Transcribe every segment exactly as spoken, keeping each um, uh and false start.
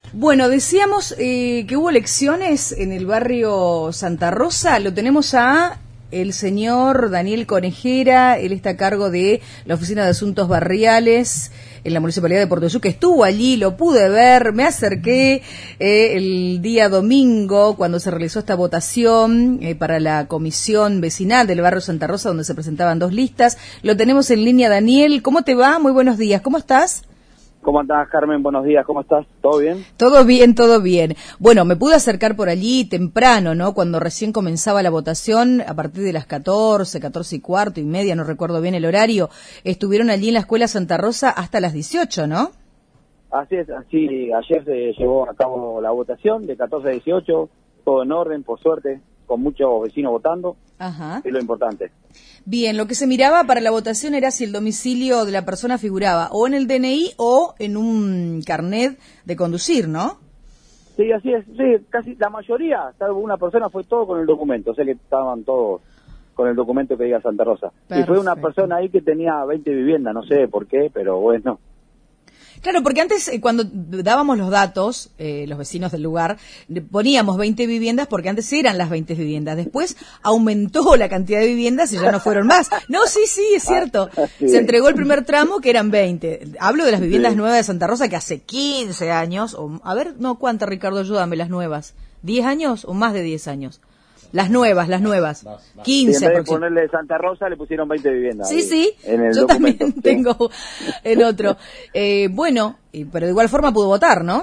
Bueno, decíamos eh, que hubo elecciones en el barrio Santa Rosa. Lo tenemos a el señor Daniel Conejera. Él está a cargo de la Oficina de Asuntos Barriales en la Municipalidad de Puerto Jesús, que estuvo allí, lo pude ver, me acerqué eh, el día domingo cuando se realizó esta votación eh, para la comisión vecinal del barrio Santa Rosa, donde se presentaban dos listas. Lo tenemos en línea, Daniel. ¿Cómo te va? Muy buenos días. ¿Cómo estás? ¿Cómo andás, Carmen? Buenos días, ¿cómo estás? ¿Todo bien? Todo bien, todo bien. Bueno, me pude acercar por allí temprano, ¿no? Cuando recién comenzaba la votación, a partir de las catorce, catorce y cuarto y media, no recuerdo bien el horario, estuvieron allí en la Escuela Santa Rosa hasta las dieciocho, ¿no? Así es, así, ayer se llevó a cabo la votación de catorce a dieciocho, todo en orden, por suerte, con muchos vecinos votando. Ajá. Es lo importante. Bien, lo que se miraba para la votación era si el domicilio de la persona figuraba o en el D N I o en un carnet de conducir, ¿no? Sí, así es, sí, casi la mayoría, salvo una persona, fue todo con el documento, o sea que estaban todos con el documento que diga Santa Rosa. Perfecto. Y fue una persona ahí que tenía veinte viviendas, no sé por qué, pero bueno. Claro, porque antes, eh, cuando dábamos los datos, eh, los vecinos del lugar, poníamos veinte viviendas porque antes eran las veinte viviendas. Después aumentó la cantidad de viviendas y ya no fueron más. No, sí, sí, es cierto. Sí. Se entregó el primer tramo que eran veinte. Hablo de las viviendas Sí. nuevas de Santa Rosa que hace quince años, o a ver, no, ¿cuántas, Ricardo? Ayúdame, las nuevas. ¿diez años o más de diez años? Las nuevas, las nuevas. quince. Y en vez de ponerle Santa Rosa le pusieron veinte viviendas. Sí, ahí, sí, en el yo documento. también Sí. tengo el otro. Eh, bueno, y- pero de igual forma pudo votar, ¿no?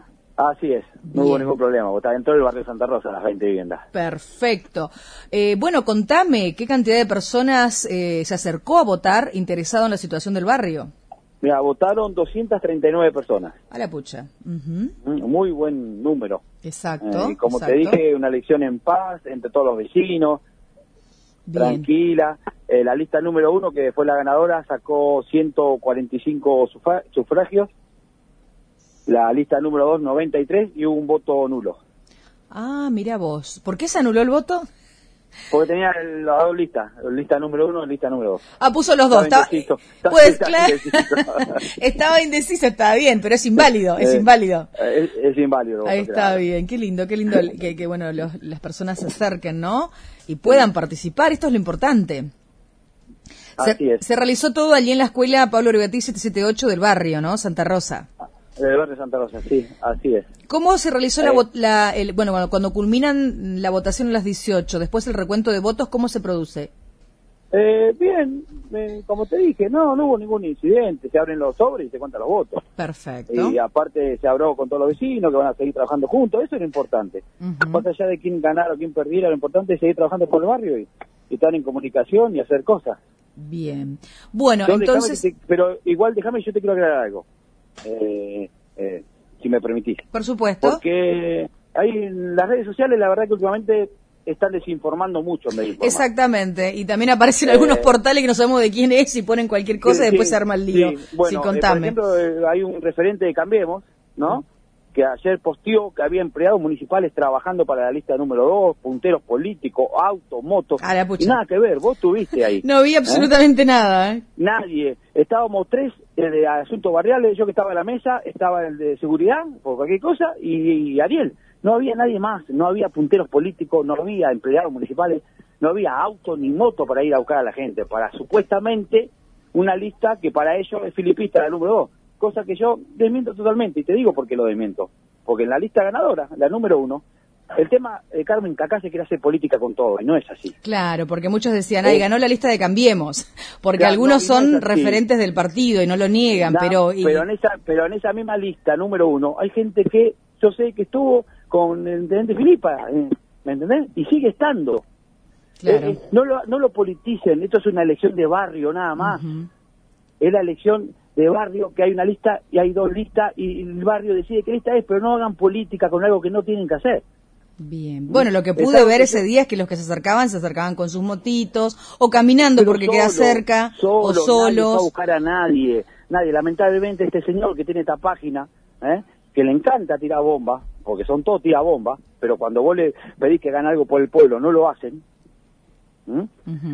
Así es, no Bien. hubo ningún problema, votaba dentro del barrio Santa Rosa las veinte viviendas. Perfecto. Eh, bueno, contame, ¿qué cantidad de personas eh, se acercó a votar interesado en la situación del barrio? Mira, votaron doscientas treinta y nueve personas. A la pucha. Ujú. Mm, Muy buen número. Exacto. Eh, como exacto. te dije, una elección en paz entre todos los vecinos, Bien. tranquila. Eh, la lista número uno, que fue la ganadora, sacó ciento cuarenta y cinco sufra- sufragios. La lista número dos, noventa y tres, y hubo un voto nulo. Ah, mira vos. ¿Por qué se anuló el voto? Porque tenía el- las dos listas, lista número uno y lista número dos. Ah, puso los dos. Estaba Estaba, indeciso. Estaba- pues, estaba claro. indeciso. Estaba indeciso, estaba bien, pero es inválido, es Eh, inválido. Es, es inválido. el voto, Ahí está claro. bien, qué lindo, qué lindo el- que, que bueno, los- las personas se acerquen, ¿no? Y puedan participar, esto es lo importante. Así Se, es. se realizó todo allí en la escuela Pablo Oregatí setecientos setenta y ocho del barrio, ¿no? Santa Rosa. Del barrio Santa Rosa, sí, así es. ¿Cómo se realizó la, Eh. vo- la el, bueno, cuando, cuando culminan la votación a las dieciocho, después el recuento de votos, ¿cómo se produce? Eh, bien, eh, como te dije, no, no hubo ningún incidente, se abren los sobres y se cuentan los votos. Perfecto. Y aparte se habló con todos los vecinos que van a seguir trabajando juntos, eso es lo importante. Ujú. Más allá de quién ganara o quién perdiera, lo importante es seguir trabajando por el barrio y, y estar en comunicación y hacer cosas. Bien. Bueno, Yo, déjame entonces, que te- pero igual déjame, yo te quiero aclarar algo, eh, eh, si me permitís. por supuesto. Porque hay en las redes sociales, la verdad que últimamente están desinformando mucho en vez de informar. Exactamente, y también aparecen Eh, algunos portales que no sabemos de quién es y ponen cualquier cosa Sí, y después sí, se arma el lío. sí. Bueno, Sí, eh, por contame. ejemplo, eh, hay un referente de Cambiemos, ¿no? Que ayer posteó que había empleados municipales trabajando para la lista número dos, punteros políticos, autos, motos, A la pucha. y nada que ver, vos estuviste ahí. No vi absolutamente nada, ¿eh? Nadie, estábamos tres eh, de asuntos barriales, yo que estaba en la mesa, estaba el de seguridad, por cualquier cosa, y, y Ariel. No había nadie más, no había punteros políticos, no había empleados municipales, no había auto ni moto para ir a buscar a la gente, para supuestamente una lista que para ellos es filipista, la número dos, cosa que yo desmiento totalmente, y te digo por qué lo desmiento, porque en la lista ganadora, la número uno, el tema, eh, Carmen, que acá se quiere hacer política con todo, y no es así. Claro, porque muchos decían, ay, Eh, ganó la lista de Cambiemos, porque claro, algunos no, y no son es así. referentes del partido y no lo niegan, Na- pero... y- pero en esa pero en esa misma lista número uno hay gente que yo sé que estuvo con el intendente Filipa, eh, ¿me entendés? Y sigue estando. Claro. Eh, eh, no lo no lo politicen, esto es una elección de barrio nada más. Ujú. Es la elección de barrio, que hay una lista y hay dos listas y el barrio decide qué lista es, pero no hagan política con algo que no tienen que hacer. Bien. Bueno, lo que pude Está- ver ese día es que los que se acercaban, se acercaban con sus motitos, o caminando Pero porque queda solo, cerca, solo, o nadie fue a solos. buscar a nadie, nadie. Lamentablemente este señor que tiene esta página, ¿eh? que le encanta tirar bombas, porque son todos tira bombas, pero cuando vos le pedís que gane algo por el pueblo, no lo hacen. ¿Mm? Ujú.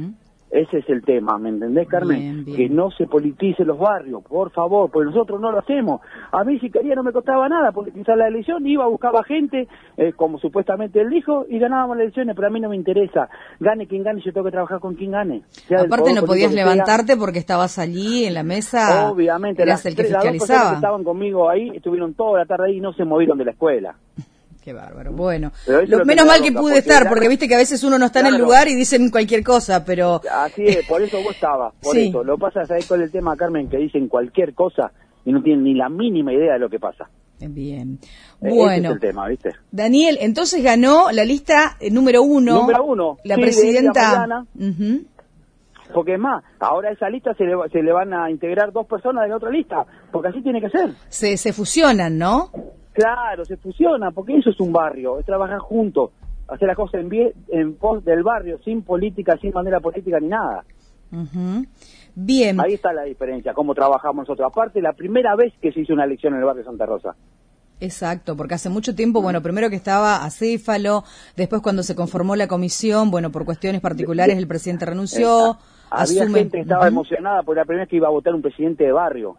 Ese es el tema, ¿me entendés, Carmen? Bien, bien. Que no se politicen los barrios, por favor, porque nosotros no lo hacemos. A mí si quería no me costaba nada politizar la elección, iba, buscaba gente, eh, como supuestamente él dijo, y ganábamos las elecciones, pero a mí no me interesa. Gane quien gane, yo tengo que trabajar con quien gane. Aparte no podías levantarte sea. porque estabas allí en la mesa. Obviamente, eras las, el que las dos personas fiscalizaba. que estaban conmigo ahí, estuvieron toda la tarde ahí y no se movieron de la escuela. Qué bárbaro. Bueno, lo, lo, menos mal que pude estar, porque, porque viste que a veces uno no está claro. en el lugar y dicen cualquier cosa, pero... Así es, por eso vos estabas, por sí. eso. Lo que pasa es ahí con el tema, Carmen, que dicen cualquier cosa y no tienen ni la mínima idea de lo que pasa. Bien. Bueno, ese es el tema, ¿viste? Daniel, entonces ganó la lista eh, número uno. Número uno. La sí, presidenta... Uh-huh. Porque es más, ahora a esa lista se le, se le van a integrar dos personas de la otra lista, porque así tiene que ser. Se, se fusionan, ¿no? Claro, se fusiona, porque eso es un barrio, es trabajar juntos, hacer las cosas en, bien, en pos del barrio, sin política, sin manera política ni nada. Uh-huh. Bien. Ahí está la diferencia, cómo trabajamos nosotros. Aparte, la primera vez que se hizo una elección en el barrio Santa Rosa. Exacto, porque hace mucho tiempo, bueno, primero que estaba Acéfalo, después cuando se conformó la comisión, bueno, por cuestiones particulares el presidente renunció. Había asume... gente que estaba uh-huh. emocionada por la primera vez que iba a votar un presidente de barrio.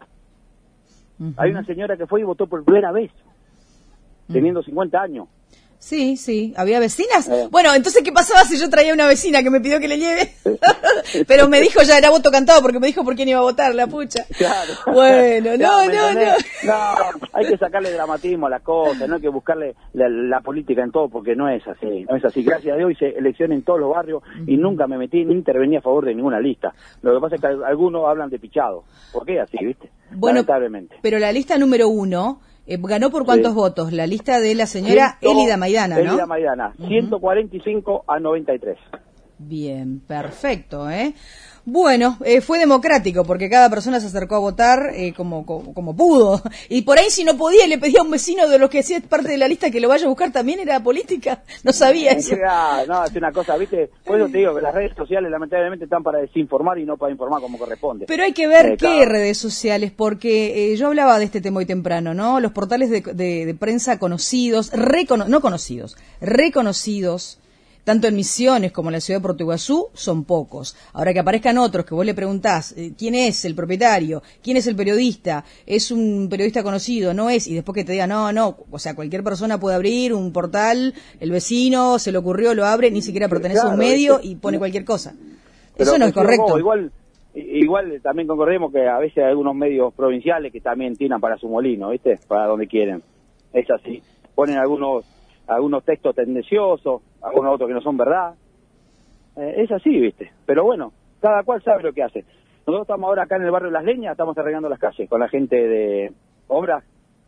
Uh-huh. Hay una señora que fue y votó por primera vez, uh-huh. teniendo cincuenta años. Sí, sí, había vecinas. Eh. Bueno, entonces, ¿qué pasaba si yo traía una vecina que me pidió que le lleve? Pero me dijo, ya era voto cantado, porque me dijo por quién iba a votar, la pucha. Claro. Bueno, no, no, no. No, hay que sacarle dramatismo a las cosas, no hay que buscarle la, la política en todo, porque no es así, no es así. Gracias a Dios hice elecciones en todos los barrios y nunca me metí ni intervení a favor de ninguna lista. Lo que pasa es que algunos hablan de pichado. ¿Por qué así, viste? Bueno, lamentablemente. Pero la lista número uno... Eh, ¿ganó por cuántos sí. votos? La lista de la señora Ciento, Elida Maidana, ¿no? Elida Maidana, uh-huh. ciento cuarenta y cinco a noventa y tres. Bien, perfecto, ¿eh? Bueno, eh, fue democrático porque cada persona se acercó a votar eh, como, como como pudo. Y por ahí si no podía le pedía a un vecino de los que hacía parte de la lista que lo vaya a buscar también, era política. No sabía eso. Ya, no, es una cosa, ¿viste? Por eso te digo que las redes sociales lamentablemente están para desinformar y no para informar como corresponde. Pero hay que ver eh, qué cada... redes sociales, porque eh, yo hablaba de este tema hoy temprano, ¿no? Los portales de, de, de prensa conocidos, recono- no conocidos, reconocidos, tanto en Misiones como en la ciudad de Puerto Iguazú, son pocos. Ahora que aparezcan otros, que vos le preguntás, eh, ¿quién es el propietario? ¿Quién es el periodista? ¿Es un periodista conocido? ¿No es? Y después que te diga, no, no, o sea, cualquier persona puede abrir un portal, el vecino se le ocurrió, lo abre, ni siquiera pertenece claro, a un medio ¿viste? Y pone cualquier cosa. Pero eso no es correcto. Vos, igual, igual también concordemos que a veces hay algunos medios provinciales que también tiran para su molino, ¿viste? Para donde quieren. Es así. Ponen algunos algunos textos tendenciosos, algunos otros que no son verdad. Eh, es así, ¿viste? Pero bueno, cada cual sabe lo que hace. Nosotros estamos ahora acá en el barrio Las Leñas, estamos arreglando las calles con la gente de obras.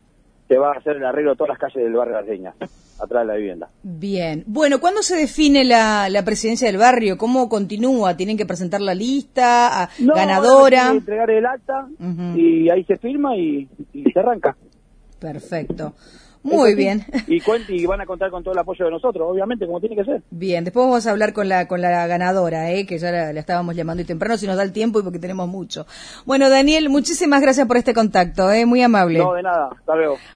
Se va a hacer el arreglo de todas las calles del barrio Las Leñas, atrás de la vivienda. Bien. Bueno, ¿cuándo se define la, la presidencia del barrio? ¿Cómo continúa? ¿Tienen que presentar la lista? A, no, ¿ganadora? Tienen que entregar el acta uh-huh. y ahí se firma y, y se arranca. Perfecto. Muy bien. Y, cuente, y van a contar con todo el apoyo de nosotros, obviamente, como tiene que ser. Bien, después vamos a hablar con la con la ganadora, ¿eh? que ya la, la estábamos llamando y temprano, si nos da el tiempo y porque tenemos mucho. Bueno, Daniel, muchísimas gracias por este contacto, ¿eh? Muy amable. No, de nada. Hasta luego.